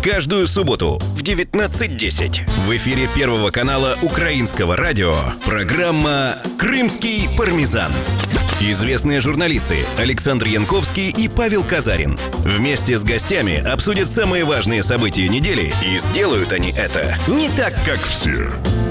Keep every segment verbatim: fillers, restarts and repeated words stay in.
Каждую субботу в девятнадцать десять в эфире Первого канала Украинского радио программа «Крымский пармезан». Известные журналисты Александр Янковский и Павел Казарин вместе с гостями обсудят самые важные события недели, и сделают они это не так, как все.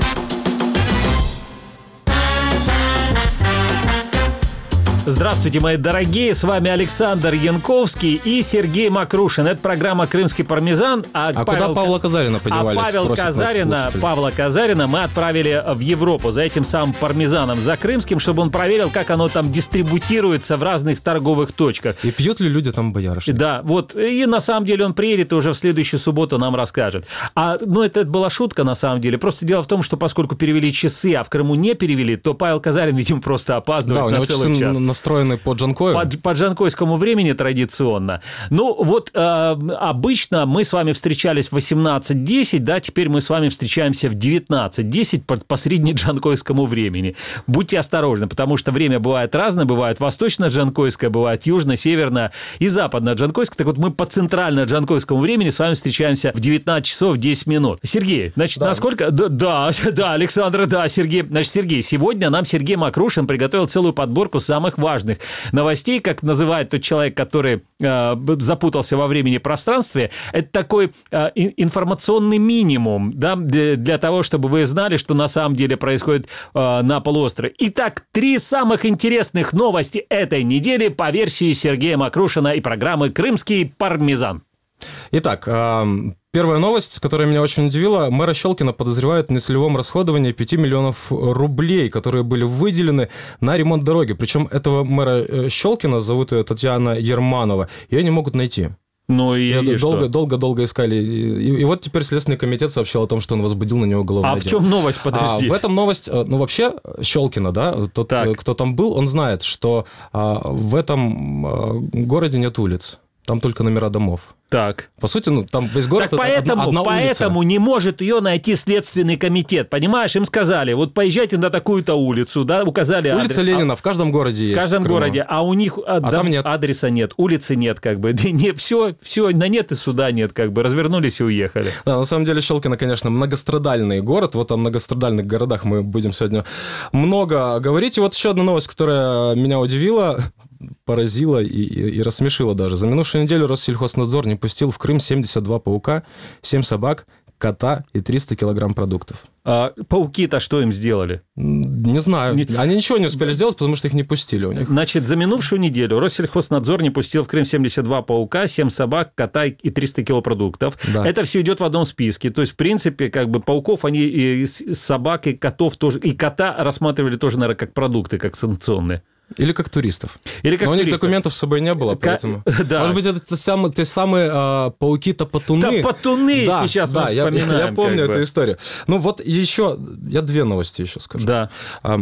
Здравствуйте, мои дорогие, с вами Александр Янковский и Сергей Макрушин. Это программа «Крымский пармезан». А, а Павел... куда Павла Казарина подевались? А Павел Казарина, Павла Казарина мы отправили в Европу за этим самым пармезаном, за крымским, чтобы он проверил, как оно там дистрибутируется в разных торговых точках. И пьют ли люди там боярышник? Да, вот. И на самом деле он приедет и уже в следующую субботу нам расскажет. А, ну, это, это была шутка на самом деле. Просто дело в том, что поскольку перевели часы, а в Крыму не перевели, то Павел Казарин, видимо, просто опаздывает да, на целый час. Настроенный по джанкою? По, по джанкойскому времени традиционно. Ну, вот э, обычно мы с вами встречались в восемнадцать десять, да, теперь мы с вами встречаемся в девятнадцать десять по, по среднеджанкойскому времени. Будьте осторожны, потому что время бывает разное, бывает восточно-джанкойское, бывает южно-северное и западно-джанкойское. Так вот, мы по центрально-джанкойскому времени с вами встречаемся в девятнадцать часов десять минут. Сергей, значит, да. насколько... Да, да, да, Александр, да, Сергей. Значит, Сергей, сегодня нам Сергей Макрушин приготовил целую подборку самых важных новостей, как называет тот человек, который э, запутался во времени и пространстве. Это такой э, информационный минимум, да, для, для того, чтобы вы знали, что на самом деле происходит э, на полуострове. Итак, три самых интересных новости этой недели по версии Сергея Макрушина и программы «Крымский пармезан». Итак, э... первая новость, которая меня очень удивила. Мэра Щелкина подозревают в нецелевом расходовании пяти миллионов рублей, которые были выделены на ремонт дороги. Причем этого мэра Щелкина зовут Татьяна Ерманова. Ее не могут найти. Ну и, и долго, долго, долго искали. И, и вот теперь Следственный комитет сообщил о том, что он возбудил на него уголовное дело. А в чем новость, подожди? А, в этом новость, ну вообще Щелкина, да, тот, так. кто там был, он знает, что а, в этом а, городе нет улиц. Там только номера домов. Так. По сути, ну, там весь город так это поэтому, одна, одна поэтому улица. Не может ее найти Следственный комитет. Понимаешь, им сказали, вот поезжайте на такую-то улицу, да, указали улица адрес. Ленина а, в каждом городе есть. В каждом в городе, а у них а, а там нет. адреса нет, улицы нет, как бы. Не, все, все на нет и суда нет, как бы. Развернулись и уехали. Да, на самом деле Щелкино, конечно, многострадальный город. Вот о многострадальных городах мы будем сегодня много говорить. И вот еще одна новость, которая меня удивила, поразила и, и, и рассмешила даже. За минувшую неделю Россельхознадзор не пустил в Крым семьдесят два паука, семь собак, кота и триста килограмм продуктов. А пауки-то что им сделали? Не знаю. Не... Они ничего не успели сделать, потому что их не пустили у них. Значит, за минувшую неделю Россельхознадзор не пустил в Крым семьдесят два паука, семь собак, кота и триста кило продуктов. Да. Это все идет в одном списке. То есть, в принципе, как бы пауков, они и собак, и котов тоже, и кота рассматривали тоже, наверное, как продукты, как санкционные. Или как туристов. Или как Но туристов. У них документов с собой не было, поэтому... Как... Да. Может быть, это те самые, те самые а, пауки-топотуны. Топотуны да, сейчас да, мы я, вспоминаем. Я помню эту бы. историю. Ну вот еще, я две новости еще скажу. Да. А,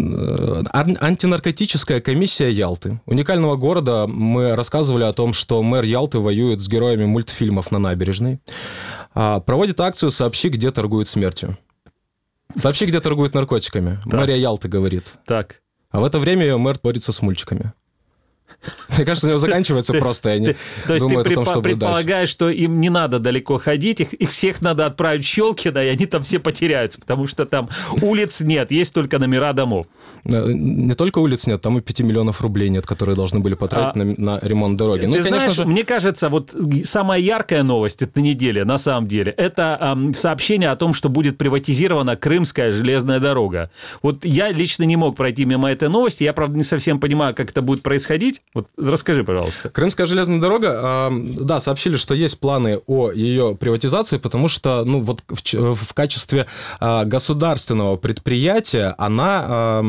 антинаркотическая комиссия Ялты. Уникального города. Мы рассказывали о том, что мэр Ялты воюет с героями мультфильмов на набережной. А, проводит акцию «Сообщи, где торгуют смертью». «Сообщи, где торгуют наркотиками». Так. Мэрия Ялты говорит. Так. А в это время ее мэр борется с мультиками. Мне кажется, у него заканчивается просто, и они То есть думают ты о том, что будет дальше. предполагаешь, что им не надо далеко ходить, их, их всех надо отправить в Щелкино, и они там все потеряются, потому что там улиц нет, есть только номера домов. Не только улиц нет, там и пяти миллионов рублей нет, которые должны были потратить а, на, на ремонт дороги. Ты ну, знаешь, конечно же... мне кажется, вот самая яркая новость этой недели, на самом деле, это эм, сообщение о том, что будет приватизирована Крымская железная дорога. Вот я лично не мог пройти мимо этой новости, я, правда, не совсем понимаю, как это будет происходить. Вот расскажи, пожалуйста. Крымская железная дорога, э, да, сообщили, что есть планы о ее приватизации, потому что, ну, вот в, в качестве э, государственного предприятия она, э,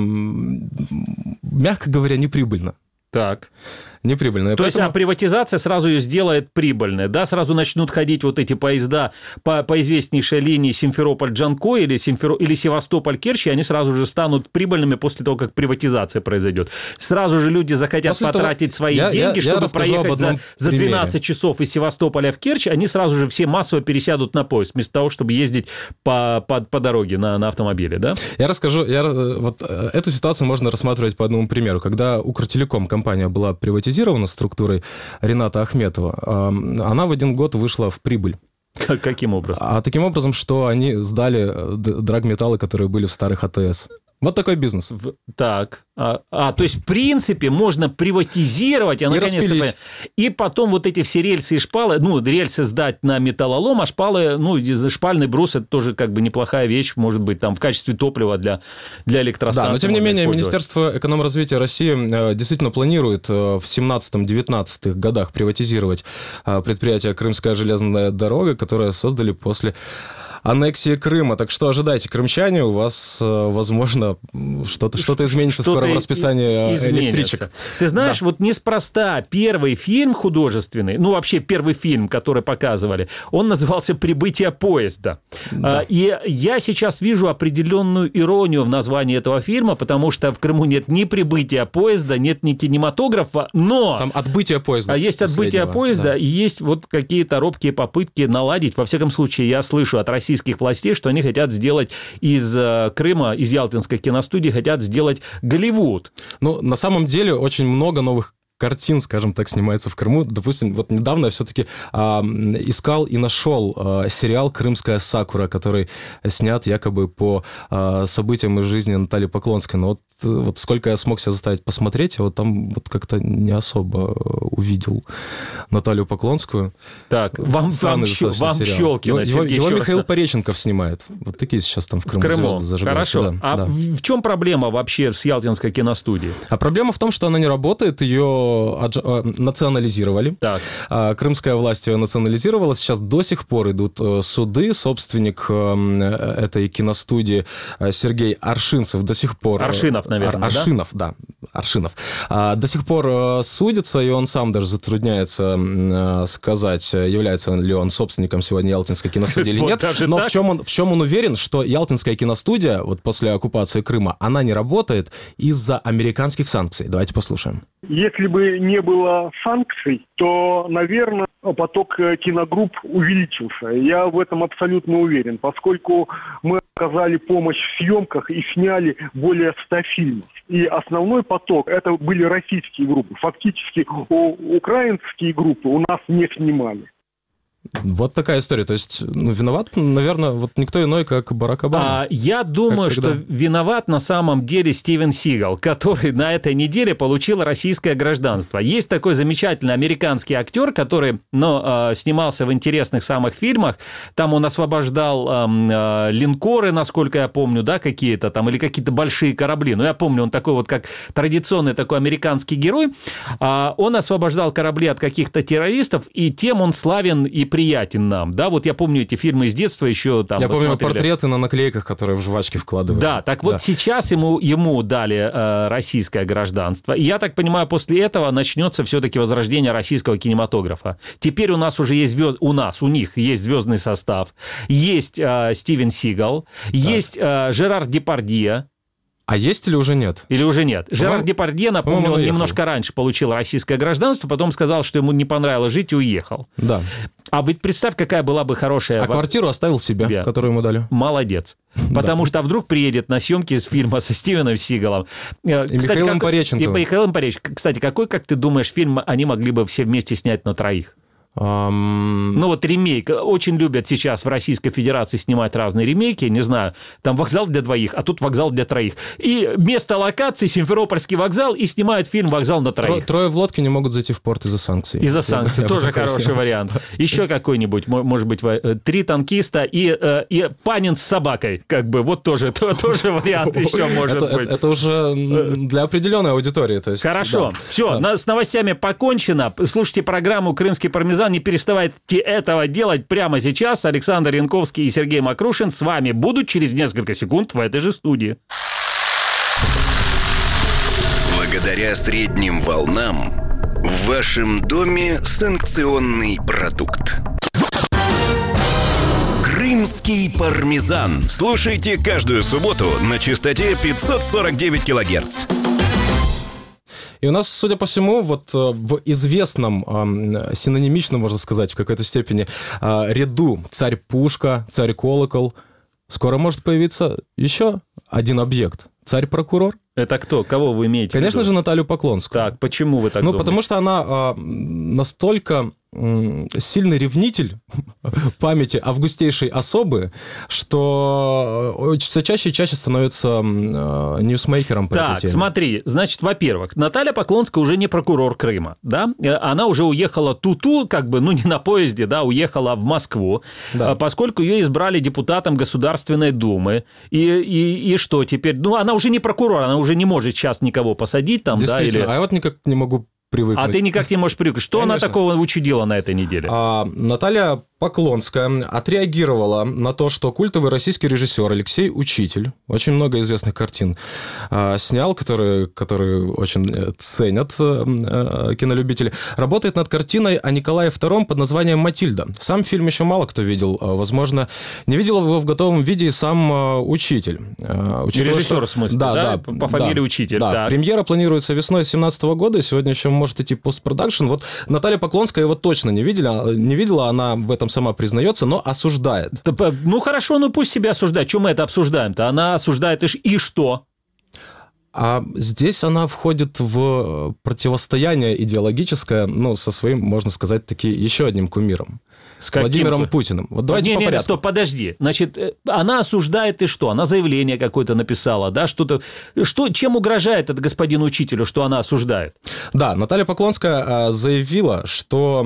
мягко говоря, неприбыльна. Так. Неприбыльная. То Поэтому... есть, а приватизация сразу ее сделает прибыльной, да? Сразу начнут ходить вот эти поезда по, по известнейшей линии Симферополь-Джанкой или, Симферо... или Севастополь-Керчь, и они сразу же станут прибыльными после того, как приватизация произойдет. Сразу же люди захотят после потратить того... свои я, деньги, я, чтобы я проехать за, за двенадцать часов из Севастополя в Керчь, они сразу же все массово пересядут на поезд, вместо того, чтобы ездить по, по, по дороге на, на автомобиле, да? Я расскажу. Я, вот, эту ситуацию можно рассматривать по одному примеру. Когда Укртелеком компания была приватизирована структурой Рената Ахметова, она в один год вышла в прибыль. Каким образом? А таким образом, что они сдали драгметаллы, которые были в старых АТС. Вот такой бизнес. В, так. А, а, то есть, в принципе, можно приватизировать, а наконец-то... И потом вот эти все рельсы и шпалы, ну, рельсы сдать на металлолом, а шпалы, ну, шпальный брус – это тоже как бы неплохая вещь, может быть, там, в качестве топлива для, для электростанций. Да, но тем не менее, Министерство экономразвития России действительно планирует в семнадцатом-девятнадцатых годах приватизировать предприятие «Крымская железная дорога», которое создали после аннексии Крыма. Так что ожидайте, крымчане, у вас, возможно, что-то, что-то изменится что-то скоро в расписании электричек. Ты знаешь, да. вот неспроста первый фильм художественный, ну, вообще первый фильм, который показывали, он назывался «Прибытие поезда». Да. И я сейчас вижу определенную иронию в названии этого фильма, потому что в Крыму нет ни прибытия поезда, нет ни кинематографа, но... Там отбытие поезда. А есть отбытие поезда, да. и есть вот какие-то робкие попытки наладить. Во всяком случае, я слышу от российских властей, что они хотят сделать из Крыма, из Ялтинской киностудии, хотят сделать Голливуд. Ну, на самом деле, очень много новых картин, скажем так, снимается в Крыму. Допустим, вот недавно я все-таки а, искал и нашел а, сериал «Крымская сакура», который снят якобы по а, событиям из жизни Натальи Поклонской. Но вот, вот сколько я смог себя заставить посмотреть, я вот там вот как-то не особо увидел Наталью Поклонскую. Так, вам, вам, щел, вам Щелкина. Его, его Михаил Пореченков снимает. Вот такие сейчас там в Крыму, в Крыму. звезды зажигаются. Хорошо. Да, а да. в чем проблема вообще с Ялтинской киностудией? А проблема в том, что она не работает, ее национализировали. Так. Крымская власть ее национализировала. Сейчас до сих пор идут суды. Собственник этой киностудии Сергей Аршинцев до сих пор... Аршинов, наверное, Ар- Аршинов, да? да. Аршинов. До сих пор судится, и он сам даже затрудняется сказать, является ли он собственником сегодня Ялтинской киностудии или нет. Но в чем, он, в чем он уверен, что Ялтинская киностудия, вот после оккупации Крыма, она не работает из-за американских санкций. Давайте послушаем. Если бы не было санкций, то, наверное, поток киногрупп увеличился. Я в этом абсолютно уверен, поскольку мы оказали помощь в съемках и сняли более ста фильмов. И основной поток – это были российские группы. Фактически украинские группы у нас не снимали. Вот такая история. То есть, ну, виноват, наверное, вот никто иной, как Барак Обама. А, я думаю, что виноват на самом деле Стивен Сигал, который на этой неделе получил российское гражданство. Есть такой замечательный американский актер, который, ну, снимался в интересных самых фильмах. Там он освобождал э, линкоры, насколько я помню, да, какие-то там, или какие-то большие корабли. Ну, я помню, он такой вот, как традиционный такой американский герой. А, он освобождал корабли от каких-то террористов, и тем он славен и приятен нам, да, вот я помню эти фильмы из детства еще там. Я помню смотрели. Портреты на наклейках, которые в жвачки вкладывают. Да, так вот да. сейчас ему, ему дали э, российское гражданство, и я так понимаю, после этого начнется все-таки возрождение российского кинематографа. Теперь у нас уже есть звезд... у нас, у них есть звездный состав, есть э, Стивен Сигал, так. есть э, Жерар Депардье. А есть или уже нет? Или уже нет? Жерар Депардье, напомню, он немножко раньше получил российское гражданство, потом сказал, что ему не понравилось жить и уехал. Да. А ведь представь, какая была бы хорошая... А квартиру оставил себе, yeah. которую ему дали. Молодец. Потому да. что вдруг приедет на съемки из фильма со Стивеном Сигалом. И Кстати, Михаилом как... Пореченковым. И Михаилом Пореченковым. Кстати, какой, как ты думаешь, фильм они могли бы все вместе снять на троих? Um... Ну вот ремейк. Очень любят сейчас в Российской Федерации снимать разные ремейки. Не знаю, там вокзал для двоих, а тут вокзал для троих. И место локации Симферопольский вокзал, и снимают фильм «Вокзал на троих». Трое в лодке не могут зайти в порт из-за санкций. Из-за санкций. Я тоже хороший снял. Вариант. Еще какой-нибудь, может быть, три танкиста и, и Панин с собакой. Как бы вот тоже, тоже вариант еще может это, быть. Это, это уже для определенной аудитории. То есть, хорошо. Да. Все, да. с новостями покончено. Слушайте программу «Крымский пармезан». Не переставайте этого делать прямо сейчас. Александр Янковский и Сергей Макрушин с вами будут через несколько секунд в этой же студии. Благодаря средним волнам в вашем доме санкционный продукт. Крымский пармезан. Слушайте каждую субботу на частоте пятьсот сорок девять килогерц. И у нас, судя по всему, вот в известном, синонимичном, можно сказать, в какой-то степени, ряду «Царь-пушка», «Царь-колокол» скоро может появиться еще один объект. Царь-прокурор. Это кто? Кого вы имеете в виду? Конечно же, Наталью Поклонскую. Так, почему вы так ну, думаете? Потому что она а, настолько сильный ревнитель памяти августейшей особы, что все чаще и чаще становится ньюсмейкером по этой Так, теме. смотри, значит, во-первых, Наталья Поклонская уже не прокурор Крыма, да? Она уже уехала ту-ту, как бы, ну, не на поезде, да, уехала в Москву, Да. поскольку ее избрали депутатом Государственной Думы. И, и, и что теперь? Ну, она уже не прокурор, она уже не может сейчас никого посадить там, да? Действительно, Или... а я вот никак не могу привыкнуть. А ты никак не можешь привыкнуть. Что Конечно. она такого учудила на этой неделе? А, Наталья Поклонская отреагировала на то, что культовый российский режиссер Алексей Учитель, очень много известных картин а, снял, которые, которые очень ценят а, кинолюбители, работает над картиной о Николае втором под названием «Матильда». Сам фильм еще мало кто видел, возможно, не видел его в готовом виде и сам а, Учитель. А, Режиссер, что... в смысле, да, да? да, По фамилии да, Учитель. Да. Так. Премьера планируется весной две тысячи семнадцатого года, сегодня еще может идти постпродакшн. Вот Наталья Поклонская его точно не видела, не видела, она в этом сама признается, но осуждает. Ну, хорошо, ну пусть себя осуждает. Чем мы это обсуждаем-то? Она осуждает и, и что? А здесь она входит в противостояние идеологическое, ну, со своим, можно сказать, таки еще одним кумиром. С Владимиром ку... Путиным. Вот давайте не, по не, порядку. Не, стоп, подожди. Значит, она осуждает и что? Она заявление какое-то написала, да? Что-то... Что... Чем угрожает это господину Учителю, что она осуждает? Да, Наталья Поклонская заявила, что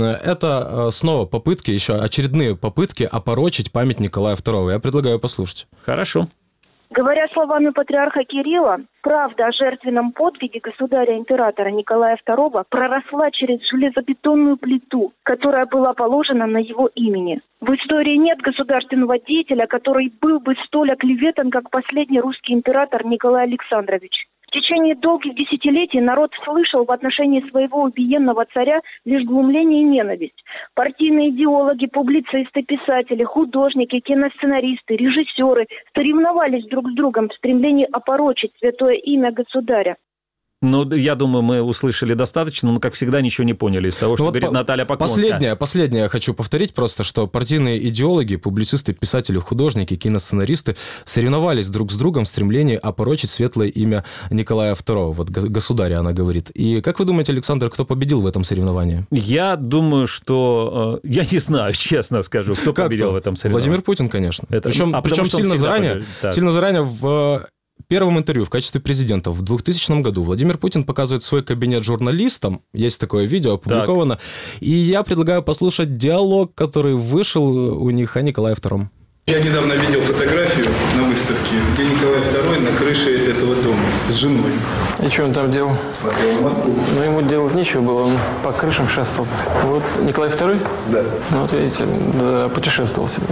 это снова попытки, еще очередные попытки опорочить память Николая второго. Я предлагаю послушать. Хорошо. Говоря словами патриарха Кирилла, правда о жертвенном подвиге государя-императора Николая второго проросла через железобетонную плиту, которая была положена на его имени. В истории нет государственного деятеля, который был бы столь оклеветан, как последний русский император Николай Александрович. В течение долгих десятилетий народ слышал в отношении своего убиенного царя лишь глумление и ненависть. Партийные идеологи, публицисты, писатели, художники, киносценаристы, режиссеры соревновались друг с другом в стремлении опорочить святое имя государя. Ну, я думаю, мы услышали достаточно, но, как всегда, ничего не поняли из того, что ну, говорит вот Наталья Поклонская. Последнее, последнее я хочу повторить просто, что партийные идеологи, публицисты, писатели, художники, киносценаристы соревновались друг с другом в стремлении опорочить светлое имя Николая второго, вот государя, она говорит. И как вы думаете, Александр, кто победил в этом соревновании? Я думаю, что... Я не знаю, честно скажу, кто как победил кто? в этом соревновании. Владимир Путин, конечно. Это... Причем, а причем сильно заранее, сильно заранее в... первом интервью в качестве президента в двухтысячном году Владимир Путин показывает свой кабинет журналистам. Есть такое видео, опубликовано. Так. И я предлагаю послушать диалог, который вышел у них о Николае втором. Я недавно видел фотографию на выставке, где Николай второй на крыше этого дома с женой. И что он там делал? Смотрел в Москву. Ну, ему делать нечего было, он по крышам шествовал. Вот Николай второй? Да. Ну, вот видите, да, путешествовал себе.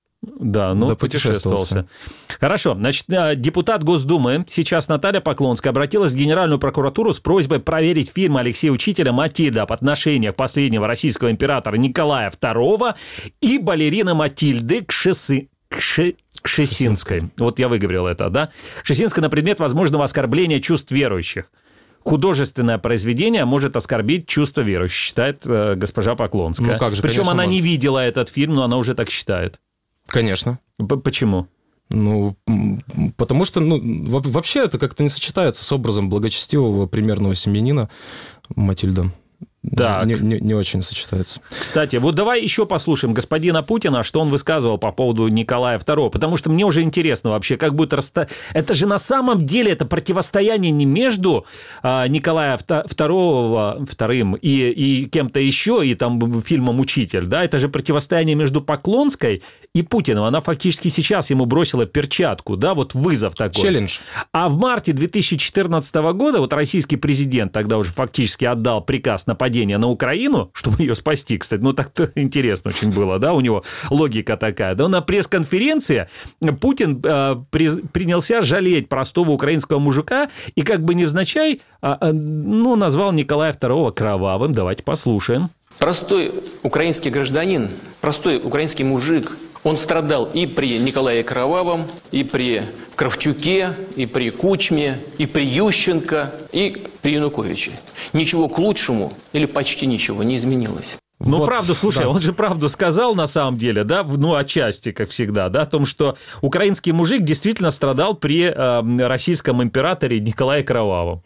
Да, ну, да, путешествовался. Хорошо. Значит, депутат Госдумы, сейчас Наталья Поклонская, обратилась в Генеральную прокуратуру с просьбой проверить фильм Алексея Учителя «Матильда» об отношениях последнего российского императора Николая второго и балерины Матильды Кшесы... Кше... Кшесинской. Вот я выговорил это, да? Кшесинской на предмет возможного оскорбления чувств верующих. Художественное произведение может оскорбить чувства верующих, считает э, госпожа Поклонская. Ну, как же, Причем она может. не видела этот фильм, но она уже так считает. Конечно. Почему? Ну, потому что, ну, вообще это как-то не сочетается с образом благочестивого примерного семьянина Матильда. Так. Не, не, не очень сочетается. Кстати, вот давай еще послушаем господина Путина, что он высказывал по поводу Николая второго, потому что мне уже интересно вообще, как будет расста... Это же на самом деле это противостояние не между а, Николаем вторым, вторым и, и кем-то еще, и там фильмом «Учитель», да, это же противостояние между Поклонской и Путиным. Она фактически сейчас ему бросила перчатку, да, вот вызов такой. Челлендж. А в марте две тысячи четырнадцатого года вот российский президент тогда уже фактически отдал приказ на падение на Украину, чтобы ее спасти, кстати. Ну, так-то интересно очень было, да, у него логика такая. Да, на пресс-конференции Путин э, при, принялся жалеть простого украинского мужика и как бы невзначай, э, э, ну, назвал Николая второго кровавым. Давайте послушаем. Простой украинский гражданин, простой украинский мужик, он страдал и при Николае Кровавом, и при Кравчуке, и при Кучме, и при Ющенко, и при Януковиче. Ничего к лучшему или почти ничего не изменилось. Ну, вот, правду, слушай, да. Он же правду сказал на самом деле, да, ну, отчасти, как всегда, да, о том, что украинский мужик действительно страдал при э, российском императоре Николае Кровавом.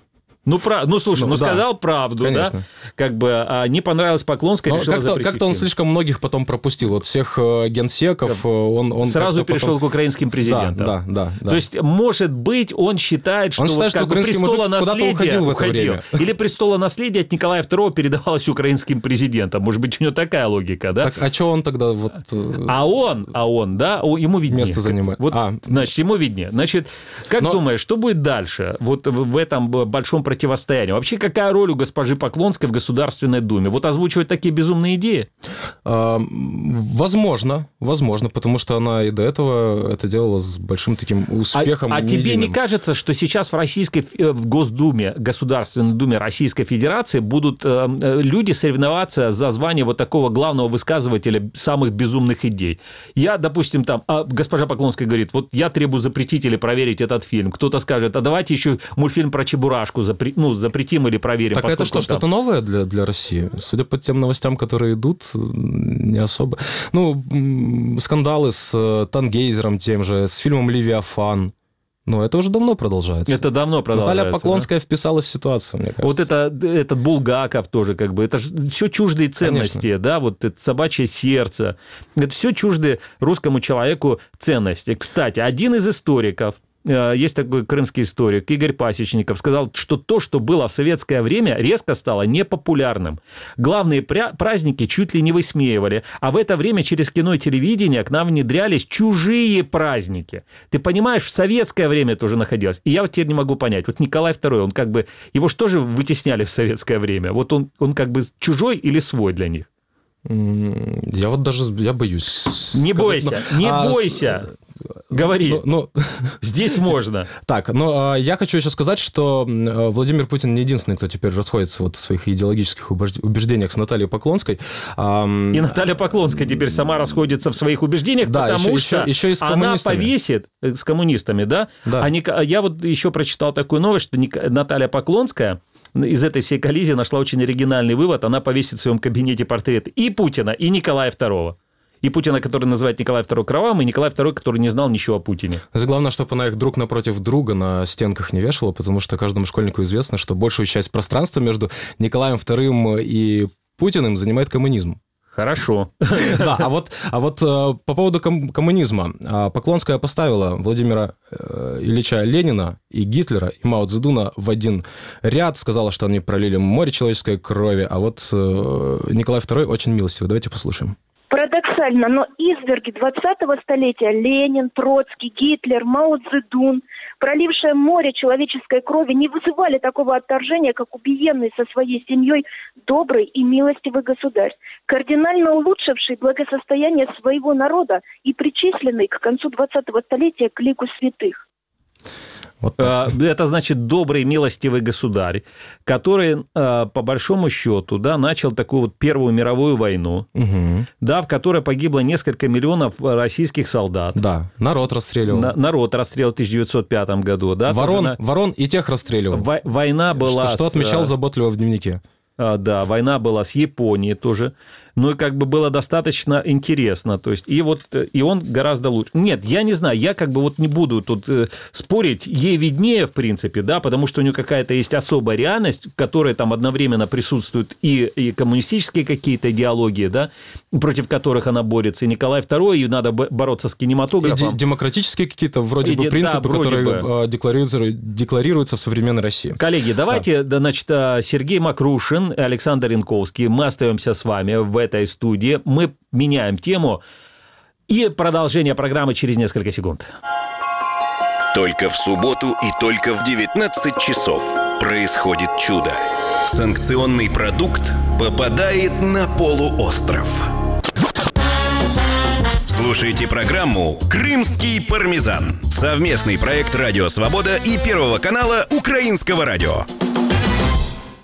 Ну, про... ну слушай, ну, ну да. сказал правду, Конечно. Да? Как бы а не понравилось Поклонской, решил как-то, запретить как-то он фильм. слишком многих потом пропустил. Вот всех э, генсеков да. он, он сразу перешел потом... к украинским президентам. Да, да, да, да. То есть, может быть, он считает, что, он считает, вот, что как бы престолонаследие уходил в это уходил. время. Или престолонаследие от Николая второго передавалось украинским президентам. Может быть, у него такая логика, да? Так, а что он тогда вот... А он, а он, да, ему виднее. Место занимает. Вот, а. Значит, ему виднее. Значит, как Но... думаешь, что будет дальше вот в этом большом противостоянии? Вообще, какая роль у госпожи Поклонской в Государственной Думе? Вот озвучивать такие безумные идеи? А, возможно, возможно, потому что она и до этого это делала с большим таким успехом. А, а тебе не кажется, что сейчас в Российской, в Госдуме, Государственной Думе Российской Федерации будут э, люди соревноваться за звание вот такого главного высказывателя самых безумных идей? Я, допустим, там, а госпожа Поклонская говорит, вот я требую запретить или проверить этот фильм. Кто-то скажет, а давайте еще мультфильм про Чебурашку запре... ну, запретим или проверим. Так это что, там... что-то новое для, для России? Судя по тем новостям, которые идут, не особо. Ну, скандалы с Тангейзером тем же, с фильмом «Левиафан». Ну, это уже давно продолжается. Это давно продолжается. Наталья Поклонская да? вписалась в ситуацию, мне кажется. Вот это, этот Булгаков тоже, как бы, это же все чуждые ценности, Конечно. Да, вот это собачье сердце. Это все чуждые русскому человеку ценности. Кстати, один из историков, есть такой крымский историк Игорь Пасечников, сказал, что то, что было в советское время, резко стало непопулярным. Главные праздники чуть ли не высмеивали, а в это время через кино и телевидение к нам внедрялись чужие праздники. Ты понимаешь, в советское время это уже находилось. И я вот теперь не могу понять. Вот Николай второй, он как бы, его же тоже вытесняли в советское время. Вот он, он как бы чужой или свой для них? Я вот даже, я боюсь. Не сказать, бойся, но... не а, бойся. Говори. Ну, ну... Здесь можно. Так, но я хочу еще сказать, что Владимир Путин не единственный, кто теперь расходится вот в своих идеологических убеждениях с Натальей Поклонской. И Наталья Поклонская теперь сама расходится в своих убеждениях, да, потому еще, что еще, еще она повесит с коммунистами, да? да. А я вот еще прочитал такую новость, что Наталья Поклонская из этой всей коллизии нашла очень оригинальный вывод. Она повесит в своем кабинете портреты и Путина, и Николая второго. И Путина, который называет Николай второй кровавым, и Николай второй, который не знал ничего о Путине. Главное, чтобы она их друг напротив друга на стенках не вешала, потому что каждому школьнику известно, что большую часть пространства между Николаем вторым и Путиным занимает коммунизм. Хорошо. Да, а вот, а вот по поводу ком- коммунизма. Поклонская поставила Владимира Ильича Ленина и Гитлера, и Мао Цзэдуна в один ряд, сказала, что они пролили море человеческой крови, а вот Николай второй очень милостивый. Давайте послушаем. Парадоксально, но изверги двадцатого столетия Ленин, Троцкий, Гитлер, Мао Цзэдун, пролившие море человеческой крови, не вызывали такого отторжения, как убиенный со своей семьей добрый и милостивый государь, кардинально улучшивший благосостояние своего народа и причисленный к концу двадцатого столетия к лику святых. Вот это значит добрый, милостивый государь, который, по большому счету, да, начал такую вот Первую мировую войну, угу. да, в которой погибло несколько миллионов российских солдат. Да, народ расстреливал. На, народ расстреливал в тысяча девятьсот пятом году. Да, ворон, на... ворон и тех расстреливал. Во- война была... Что, что отмечал с... заботливо в дневнике. Да, война была с Японией тоже. Ну, и как бы было достаточно интересно. То есть, и вот, и он гораздо лучше. Нет, я не знаю, я как бы вот не буду тут спорить, ей виднее, в принципе, да, потому что у нее какая-то есть особая реальность, в которой там одновременно присутствуют и, и коммунистические какие-то идеологии, да, против которых она борется, и Николай второй, и надо бороться с кинематографом. И демократические какие-то вроде и бы принципы, да, вроде которые бы. Декларируются, декларируются в современной России. Коллеги, давайте, да. значит, Сергей Макрушин, Александр Янковский, мы остаемся с вами в этой студии. Мы меняем тему. И продолжение программы через несколько секунд. Только в субботу и только в девятнадцать часов происходит чудо. Санкционный продукт попадает на полуостров. Слушайте программу «Крымский пармезан». Совместный проект «Радио Свобода» и Первого канала Украинского радио.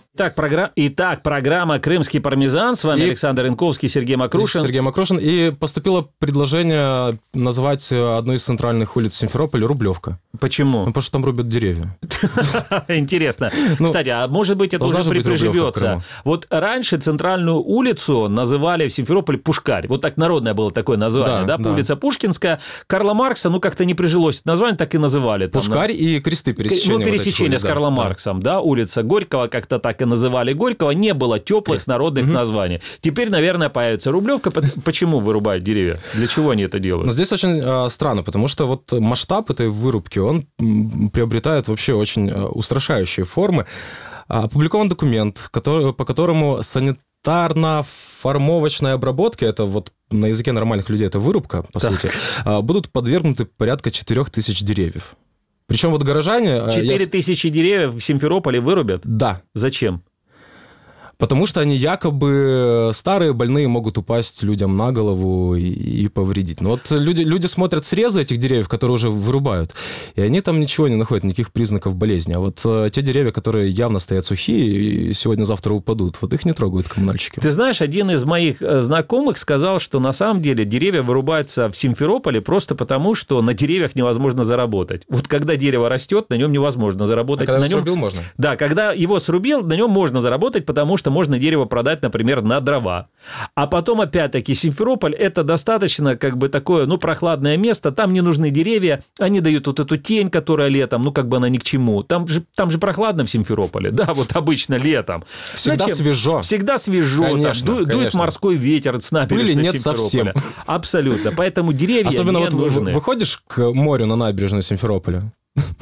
Так, програ... Итак, программа «Крымский пармезан». С вами и... Александр Янковский, Сергей Макрушин. Сергей Макрушин. И поступило предложение назвать одну из центральных улиц Симферополя Рублевка. Почему? Ну, потому что там рубят деревья. Интересно. Кстати, а может быть, это уже приживется. Вот раньше центральную улицу называли в Симферополе Пушкарь. Вот так народное было такое название, да? Улица Пушкинская. Карла Маркса, ну, как-то не прижилось название, так и называли. Пушкарь и кресты пересечения. Ну, пересечение с Карлом Марксом, да, улица Горького, как-то так и называли Горького, не было теплых народных mm-hmm. названий. Теперь, наверное, появится Рублевка. Почему вырубают деревья? Для чего они это делают? Ну, здесь очень э, странно, потому что вот масштаб этой вырубки, он приобретает вообще очень устрашающие формы. Опубликован документ, который, по которому санитарно-формовочной обработки, это вот на языке нормальных людей это вырубка, по так. сути, будут подвергнуты порядка четырех тысяч деревьев. Причем вот горожане... Четыре тысячи я... деревьев в Симферополе вырубят? Да. Зачем? Потому что они якобы старые, больные, могут упасть людям на голову и, и повредить. Но вот люди, люди смотрят срезы этих деревьев, которые уже вырубают, и они там ничего не находят, никаких признаков болезни. А вот те деревья, которые явно стоят сухие и сегодня-завтра упадут, вот их не трогают коммунальщики. Ты знаешь, один из моих знакомых сказал, что на самом деле деревья вырубаются в Симферополе просто потому, что на деревьях невозможно заработать. Вот когда дерево растет, на нем невозможно заработать. А когда на его нем... срубил, можно? Да, когда его срубил, на нем можно заработать, потому что можно дерево продать, например, на дрова. А потом, опять-таки, Симферополь – это достаточно, как бы, такое, ну, прохладное место, там не нужны деревья, они дают вот эту тень, которая летом, ну, как бы она ни к чему. Там же, там же прохладно в Симферополе, да, вот обычно летом. Всегда Зачем? Свежо. Всегда свежо, конечно, там, дует, дует морской ветер с набережной Пыли нет Симферополя. совсем. Абсолютно, поэтому деревья особенно не вот нужны. Выходишь к морю на набережную Симферополя,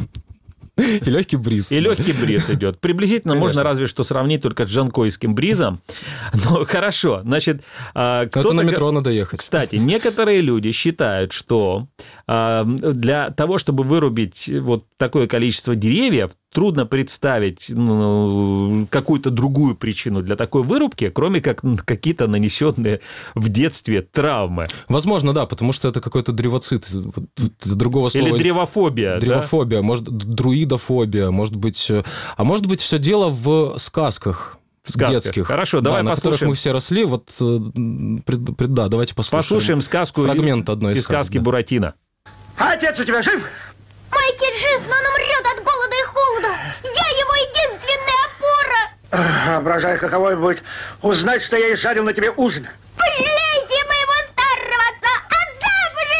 и легкий бриз. И легкий бриз идет. Приблизительно Конечно. Можно разве что сравнить только с джанкойским бризом. Но хорошо, значит... Кто-то... Это на метро надо ехать. Кстати, некоторые люди считают, что для того, чтобы вырубить вот такое количество деревьев, трудно представить ну, какую-то другую причину для такой вырубки, кроме как какие-то нанесенные в детстве травмы. Возможно, да, потому что это какой-то древоцид. Другого слова... Или древофобия. Древофобия, да? Может, друидофобия, может быть... А может быть, все дело в сказках. Сказках. Детских. Хорошо, давай да, послушаем. На которых мы все росли. Вот, пред, пред, да, давайте послушаем. Послушаем сказку фрагмент одной из, из сказки сказок, да. Буратино. А отец у тебя жив? Мой отец жив, но он умрет от голода и холода. Я его единственная опора. Воображай, каково будет узнать, что я изжарил на тебе ужин. Пожалейте моего старого отца! Отца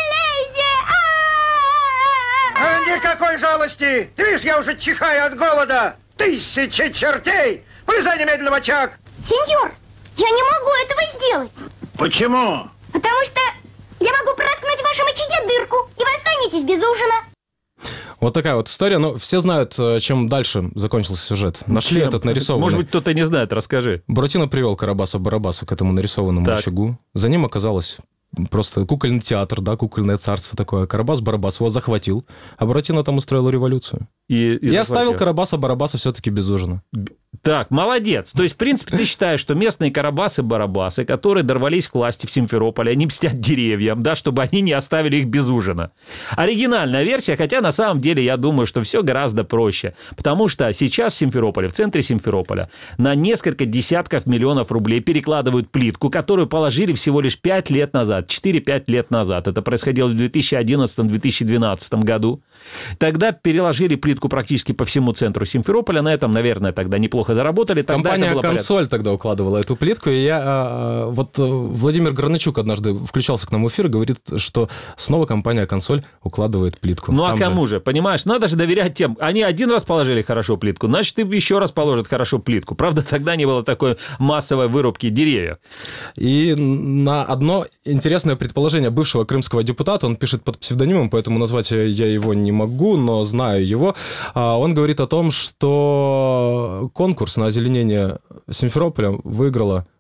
пожалейте! Никакой жалости! Ты видишь, я уже чихаю от голода! Тысячи чертей! Полезай немедленно в очаг! Сеньор, я не могу этого сделать. Почему? Потому что я могу проткнуть в вашем очаге дырку, и вы останетесь без ужина. Вот такая вот история. Но все знают, чем дальше закончился сюжет. Нашли чем? Этот нарисованный. Может быть, кто-то не знает, расскажи. Буратино привел Карабаса-Барабаса к этому нарисованному так. очагу. За ним оказалось просто кукольный театр, да, кукольное царство такое. Карабас-Барабас его захватил, а Буратино там устроил революцию. И, и, и оставил Карабаса-Барабаса все-таки без ужина. Так, молодец. То есть, в принципе, ты считаешь, что местные Карабасы-Барабасы, которые дорвались к власти в Симферополе, они мстят деревьям, да, чтобы они не оставили их без ужина. Оригинальная версия, хотя на самом деле я думаю, что все гораздо проще. Потому что сейчас в Симферополе, в центре Симферополя, на несколько десятков миллионов рублей перекладывают плитку, которую положили всего лишь пять лет назад, четыре-пять лет назад. Это происходило в две тысячи одиннадцатом - две тысячи двенадцатом году. Тогда переложили плитку практически по всему центру Симферополя. На этом, наверное, тогда неплохо заработали. Тогда компания «Консоль» тогда укладывала эту плитку. И я... Вот Владимир Гранычук однажды включался к нам в эфир и говорит, что снова компания «Консоль» укладывает плитку. Ну, Там а кому же... же? Понимаешь, надо же доверять тем. Они один раз положили хорошо плитку, значит, им еще раз положат хорошо плитку. Правда, тогда не было такой массовой вырубки деревьев. И на одно интересное предположение бывшего крымского депутата, он пишет под псевдонимом, поэтому назвать я его не могу, но знаю его. Он говорит о том, что конкурс на озеленение Симферополя выиграла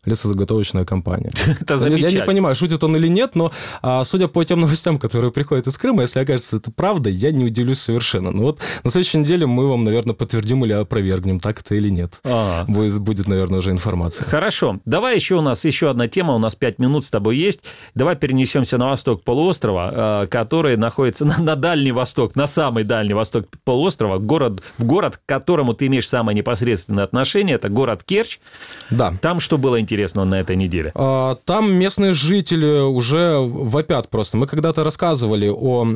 лесозаготовочная компания. Это Я замечательно. не понимаю, шутит он или нет, но а, судя по тем новостям, которые приходят из Крыма, если окажется это правда, я не удивлюсь совершенно. Но вот на следующей неделе мы вам, наверное, подтвердим или опровергнем, так это или нет. А. Будет, будет, наверное, уже информация. Хорошо. Давай еще у нас еще одна тема. У нас пять минут с тобой есть. Давай перенесемся на восток полуострова, который находится на, на Дальний Восток, на самый Дальний Восток полуострова, город, в город, к которому ты имеешь самое непосредственное отношение. Это город Керчь. Да. Там что было интересного на этой неделе? А, там местные жители уже вопят просто. Мы когда-то рассказывали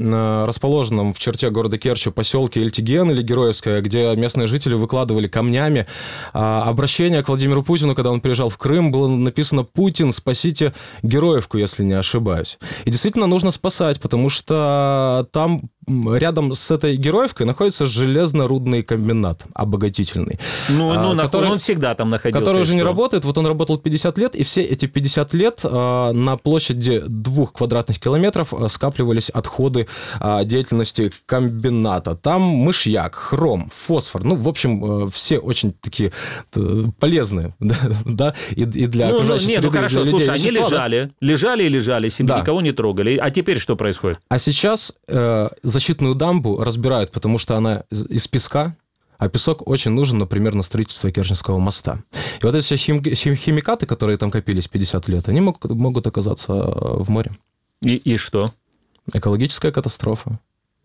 о расположенном в черте города Керчи поселке Эльтиген или Героевское, где местные жители выкладывали камнями обращение к Владимиру Путину, когда он приезжал в Крым, было написано: «Путин, спасите Героевку», если не ошибаюсь. И действительно нужно спасать, потому что там рядом с этой Героевкой находится железнорудный комбинат обогатительный. Ну, ну который, он всегда там находился. Который уже не работает. Вот он работал пятьдесят лет, и все эти пятьдесят лет на площади двух квадратных километров скапливались отходы деятельности комбината. Там мышьяк, хром, фосфор. Ну, в общем, все очень такие полезные, да, и, и для ну, окружающей ну, нет, среды, ну, хорошо, для людей. слушай, они вещества, лежали, да? лежали и лежали, себе да. никого не трогали. А теперь что происходит? А сейчас э, защитную дамбу разбирают, потому что она из песка, а песок очень нужен, например, на строительство Керченского моста. И вот эти все хим- химикаты, которые там копились пятьдесят лет, они могут, могут оказаться в море. И, и что? Экологическая катастрофа.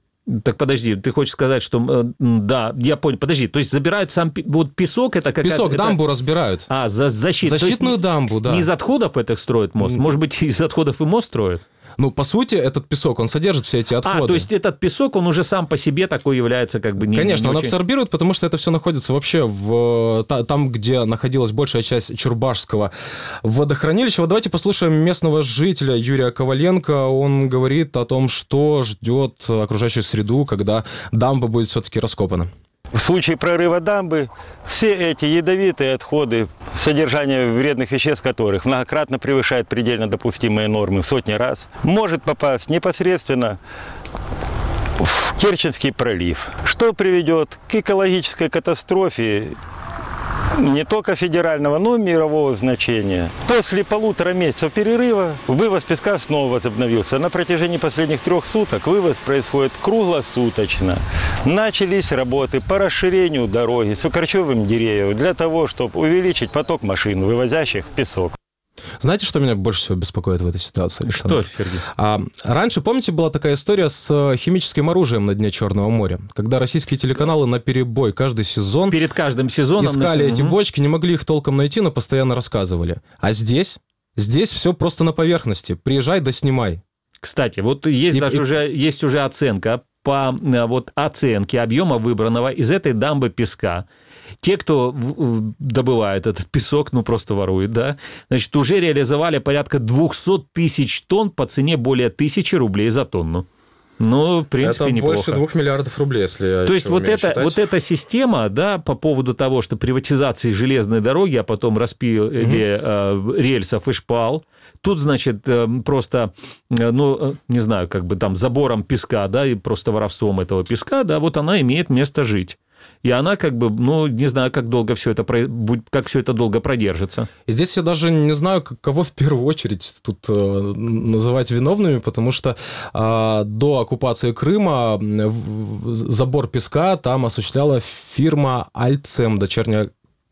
Так подожди, ты хочешь сказать, что... Да, я понял. Подожди, то есть забирают сам... Вот песок, это как... Песок, это... дамбу разбирают. А, за защиту. Защитную дамбу, да. Не из отходов этих строят мост? Может быть, из отходов и мост строят? Ну, по сути, этот песок, он содержит все эти отходы. А, то есть этот песок, он уже сам по себе такой является как бы... Не, Конечно, не он очень... абсорбирует, потому что это все находится вообще в... там, где находилась большая часть Чурбашского водохранилища. Вот давайте послушаем местного жителя Юрия Коваленко. Он говорит о том, что ждет окружающую среду, когда дамба будет все-таки раскопана. В случае прорыва дамбы все эти ядовитые отходы, содержание вредных веществ которых многократно превышает предельно допустимые нормы в сотни раз, может попасть непосредственно в Керченский пролив, что приведет к экологической катастрофе не только федерального, но и мирового значения. После полутора месяцев перерыва вывоз песка снова возобновился. На протяжении последних трех суток вывоз происходит круглосуточно. Начались работы по расширению дороги с укорчевыванием деревьев для того, чтобы увеличить поток машин, вывозящих песок. Знаете, что меня больше всего беспокоит в этой ситуации, Александр? Что, Сергей? А, раньше, помните, была такая история с химическим оружием на дне Черного моря, когда российские телеканалы наперебой каждый сезон... Перед каждым сезоном... Искали на... эти угу. бочки, не могли их толком найти, но постоянно рассказывали. А здесь? Здесь все просто на поверхности. Приезжай да снимай. Кстати, вот есть и, даже и... уже, есть уже оценка по вот, оценке объема выбранного из этой дамбы песка. Те, кто добывает этот песок, ну, просто ворует, да, значит, уже реализовали порядка двести тысяч тонн по цене более тысячи рублей за тонну. Ну, в принципе, это неплохо. больше двух миллиардов рублей, если я То есть вот, это, вот эта система, да, по поводу того, что приватизации железной дороги, а потом распили угу. э, рельсов и шпал, тут, значит, э, просто, э, ну, не знаю, как бы там забором песка, да, и просто воровством этого песка, да, вот она имеет место жить. И она как бы, ну, не знаю, как долго все это, как все это долго продержится. И здесь я даже не знаю, кого в первую очередь тут э, называть виновными, потому что э, до оккупации Крыма забор песка там осуществляла фирма «Альтцем», дочерняя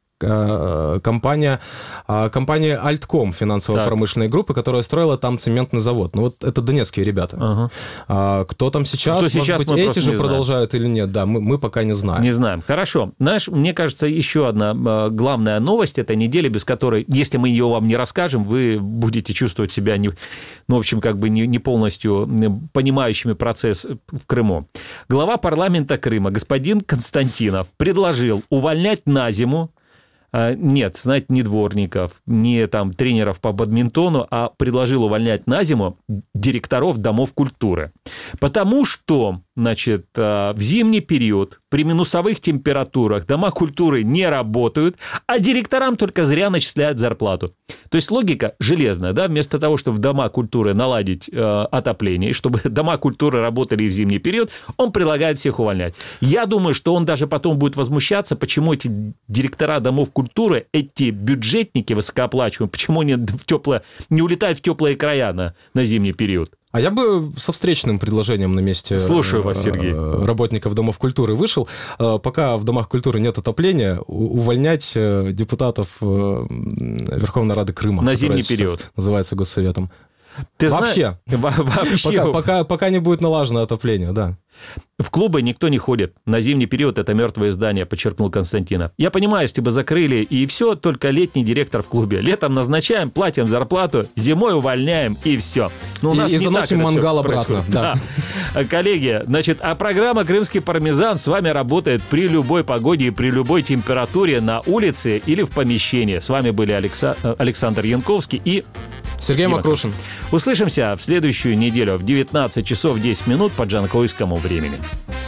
компания, компания «Альтком» финансово-промышленной группы, которая строила там цементный завод. Ну, вот это донецкие ребята. Ага. Кто там сейчас, Кто сейчас может быть, эти же продолжают или нет, да, мы, мы пока не знаем. Не знаем. Хорошо. Знаешь, мне кажется, еще одна главная новость этой недели, без которой, если мы ее вам не расскажем, вы будете чувствовать себя, не, ну, в общем, как бы не, не полностью понимающими процесс в Крыму. Глава парламента Крыма, господин Константинов, предложил увольнять на зиму Нет, знаете, не дворников, не там тренеров по бадминтону, а предложил увольнять на зиму директоров домов культуры. Потому что, значит, в зимний период при минусовых температурах дома культуры не работают, а директорам только зря начисляют зарплату. То есть логика железная, да, вместо того, чтобы в дома культуры наладить э, отопление, и чтобы дома культуры работали и в зимний период, он предлагает всех увольнять. Я думаю, что он даже потом будет возмущаться, почему эти директора домов культуры эти бюджетники высокооплачиваемые, почему не, в теплое, не улетают в теплые края на, на зимний период? А я бы со встречным предложением на месте Слушаю вас, Сергей. работников Домов культуры вышел. Пока в Домах культуры нет отопления, увольнять депутатов Верховной Рады Крыма. На зимний период. Называется Госсоветом. Ты вообще. Знаешь, вообще. Пока, пока, пока не будет налажено отопление, да. В клубы никто не ходит. На зимний период это мертвое здание, подчеркнул Константинов. Я понимаю, если бы закрыли и все, только летний директор в клубе. Летом назначаем, платим зарплату, зимой увольняем и все. Но у и нас и не заносим так мангал обратно. Да. Да. Коллеги, значит, а программа «Крымский пармезан» с вами работает при любой погоде и при любой температуре на улице или в помещении. С вами были Алекса... Александр Янковский и Сергей Макрушин. Услышимся в следующую неделю в девятнадцать часов десять минут по джанкойскому времени.